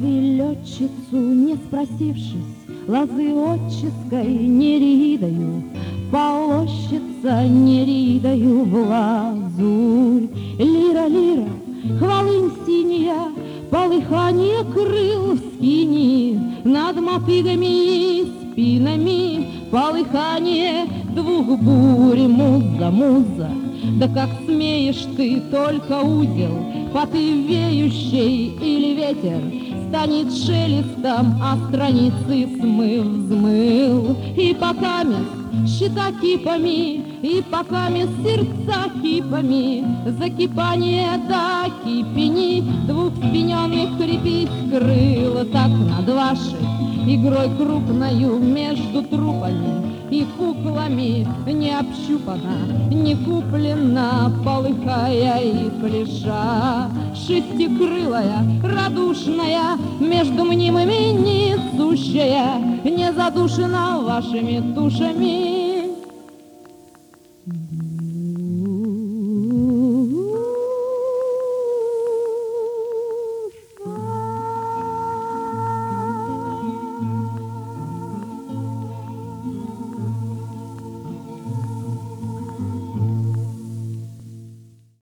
Зови летчицу, не спросившись, лозы отческой неридою, полощется неридою в лазурь. Лира, лира, хвалынь синяя, полыхание крыл в скини, над мотыгами и спинами полыхание двух бурь. Муза, муза, да как смеешь ты, только узел поты веющей, или ветер станет шелестом, а страницы взмыл. И пока мест счета кипами, и пока мест сердца кипами, закипание до кипени двух спиненных крепись крыл. Так над вашей игрой крупною между трупами и куклами не общупана, не куплена, полыхая и пляша. Шестикрылая, радушная, между мнимыми несущая, не задушена вашими тушами.